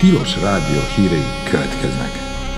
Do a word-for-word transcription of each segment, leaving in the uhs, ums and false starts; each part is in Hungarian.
Tilos Rádió hírei következnek.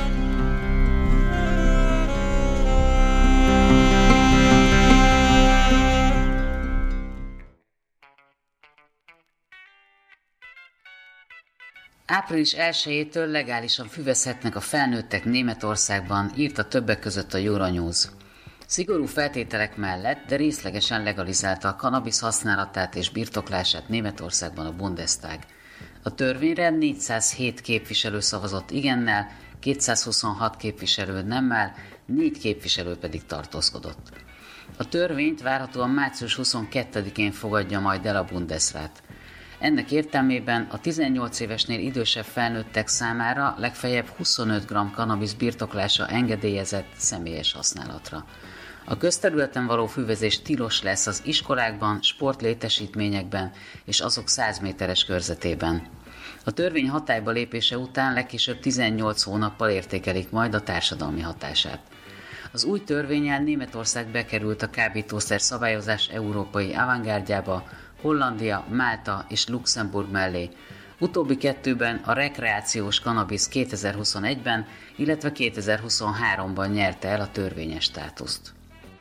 Április elsejétől legálisan füvezhetnek a felnőttek Németországban, írta többek között a Euronews. Szigorú feltételek mellett, de részlegesen legalizálta a kannabisz használatát és birtoklását Németországban a Bundestag. A törvényre négyszázhét képviselő szavazott igennel, kétszázhuszonhat képviselő nemmel, négy képviselő pedig tartózkodott. A törvényt várhatóan március huszonkettedikén fogadja majd el a Bundesrat. Ennek értelmében a tizennyolc évesnél idősebb felnőttek számára legfeljebb huszonöt gramm kannabisz birtoklása engedélyezett személyes használatra. A közterületen való füvezés tilos lesz az iskolákban, sportlétesítményekben és azok száz méteres körzetében. A törvény hatályba lépése után legkésőbb tizennyolc hónappal értékelik majd a társadalmi hatását. Az új törvénnyel Németország bekerült a kábítószer szabályozás európai avantgárdjába, Hollandia, Málta és Luxemburg mellé. Utóbbi kettőben a rekreációs kannabisz kétezer-huszonegyben, illetve kétezer-huszonháromban nyerte el a törvényes státuszt.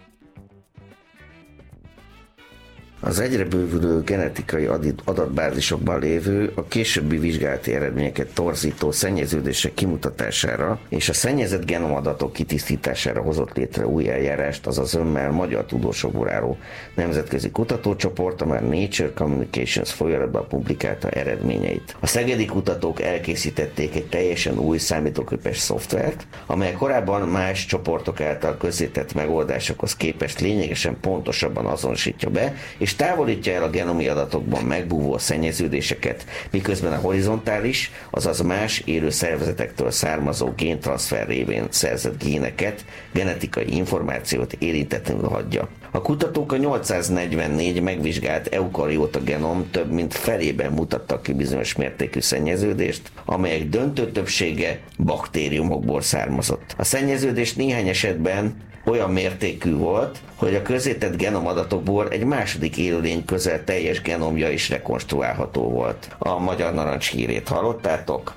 Az egyre bővülő genetikai adatbázisokban lévő, a későbbi vizsgálati eredményeket torzító szennyeződések kimutatására és a szennyezett genomadatok kitisztítására hozott létre új eljárást az a zömmel magyar tudósokból álló nemzetközi kutatócsoport, amely Nature Communications folyóiratban publikálta eredményeit. A szegedi kutatók elkészítették egy teljesen új számítógépes szoftvert, amely korábban más csoportok által közzétett megoldásokhoz képest lényegesen pontosabban azonosítja be, és és távolítja el a genomi adatokban megbúvó szennyeződéseket, miközben a horizontális, azaz más élő szervezetektől származó géntranszfer révén szerzett géneket, genetikai információt érintetlenül hagyja. A kutatók a nyolcszáznegyvennégy megvizsgált eukarióta genom több mint felében mutattak ki bizonyos mértékű szennyeződést, amelyek döntő többsége baktériumokból származott. A szennyeződés néhány esetben olyan mértékű volt, hogy a közzétett genomadatokból egy második élőlény közel teljes genomja is rekonstruálható volt. A Magyar Narancs hírét hallottátok?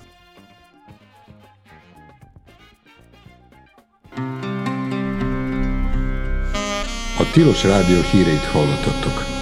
A Tilos Rádió híreit hallottatok.